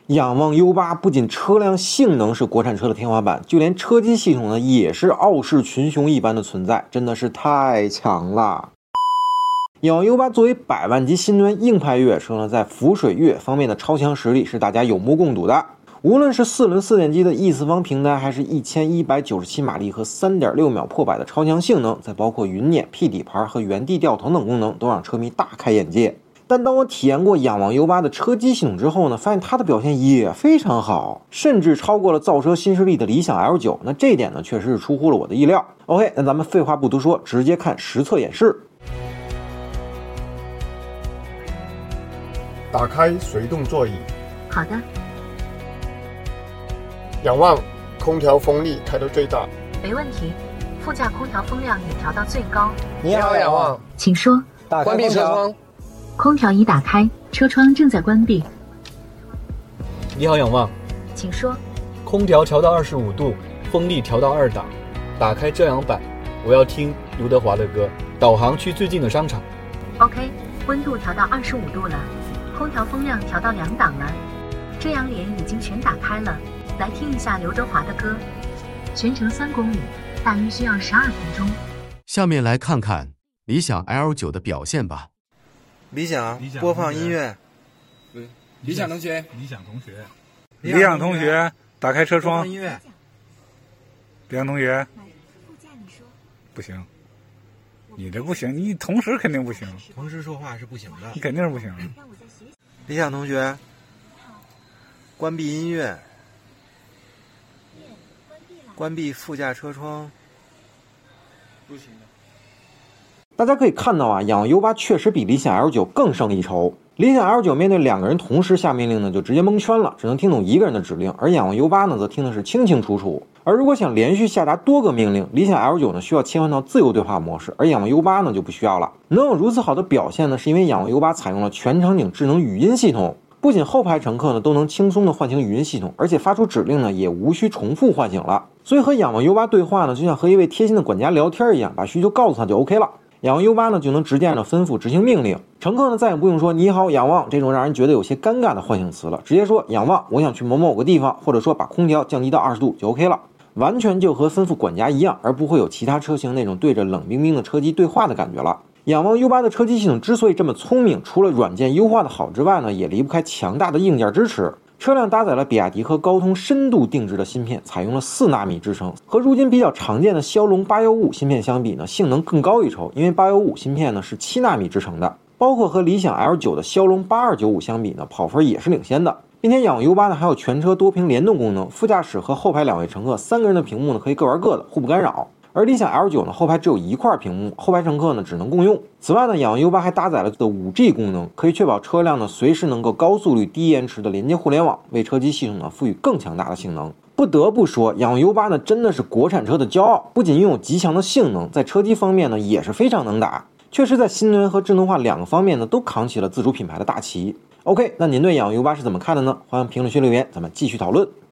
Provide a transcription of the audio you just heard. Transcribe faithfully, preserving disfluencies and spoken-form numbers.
仰望 U 八 不仅车辆性能是国产车的天花板，就连车机系统呢也是傲视群雄一般的存在，真的是太强了。仰望 U 八 作为百万级新能源硬派越野车呢，在浮水越野方面的超强实力是大家有目共睹的。无论是四轮四点机的 E 四方平台，还是一千一百九十七马力和 三点六秒破百的超强性能，再包括云辇、P 底盘和原地掉头等功能，都让车迷大开眼界。但当我体验过仰望 U 八 的车机系统之后呢，发现它的表现也非常好，甚至超过了造车新势力的理想 L 九。那这一点呢，确实是出乎了我的意料。OK， 那咱们废话不多说，直接看实测演示。 打开随动座椅。 好的。 仰望空调风力开到最大。 没问题，副驾空调风量也调到最高。 你好，仰望， 请说。 关闭车窗。 空调已打开，车窗正在关闭。 你好，仰望， 请说。 空调调到二十五度，风力调到二档，打开遮阳板，我要听刘德华的歌，导航去最近的商场。 OK， 温度调到二十五度了，空调风量调到两档了，遮阳帘已经全打开了，来听一下刘德华的歌。全程三公里，大约需要十二分钟。 下面来看看理想 L 九 的表现吧。 理想，播放音乐。 理想同学， 理想同学， 理想同学，打开车窗。 音乐。 理想同学，不行，你这不行，你同时肯定不行。 同时说话是不行的， 你肯定是不行。 理想同学，关闭音乐。关闭副驾车窗。 不行的。 大家可以看到啊，仰望 U 八 确实比理想 L 九 更胜一筹。理想 L 九 面对两个人同时下命令呢，就直接蒙圈了，只能听懂一个人的指令；而仰望 U 八 呢，则听的是清清楚楚。而如果想连续下达多个命令，理想 L 九 呢需要切换到自由对话模式，而仰望 U 八 呢就不需要了。能有如此好的表现呢，是因为仰望 U 八 采用了全场景智能语音系统。不仅后排乘客呢都能轻松的唤醒语音系统，而且发出指令呢也无需重复唤醒了。所以和仰望 U 八 对话呢，就像和一位贴心的管家聊天一样，把需求告诉他就 OK 了。仰望 U 八 呢就能直接按照吩咐执行命令，乘客呢再也不用说你好仰望这种让人觉得有些尴尬的唤醒词了，直接说仰望我想去某某个地方，或者说把空调降低到二十度就 OK 了，完全就和吩咐管家一样，而不会有其他车型那种对着冷冰冰的车机对话的感觉了。仰望 U 八 的车机系统之所以这么聪明，除了软件优化的好之外呢，也离不开强大的硬件支持。车辆搭载了比亚迪和高通深度定制的芯片，采用了四纳米制程，和如今比较常见的骁龙八一五芯片相比呢，性能更高一筹，因为八一五芯片呢是七纳米制成的。包括和理想 L 九 的骁龙八二九五相比呢，跑分也是领先的。并且仰望 U 八 呢还有全车多屏联动功能，副驾驶和后排两位乘客三个人的屏幕呢可以各玩各的，互不干扰。而理想 L 九 呢，后排只有一块屏幕，后排乘客呢只能共用。此外呢，仰望 U 八 还搭载了的 五 G 功能，可以确保车辆呢随时能够高速率、低延迟的连接互联网，为车机系统呢赋予更强大的性能。不得不说，仰望 U 八 呢真的是国产车的骄傲，不仅拥有极强的性能，在车机方面呢也是非常能打，确实在新能源和智能化两个方面呢都扛起了自主品牌的大旗。OK， 那您对仰望 U 八 是怎么看的呢？欢迎评论区留言，咱们继续讨论。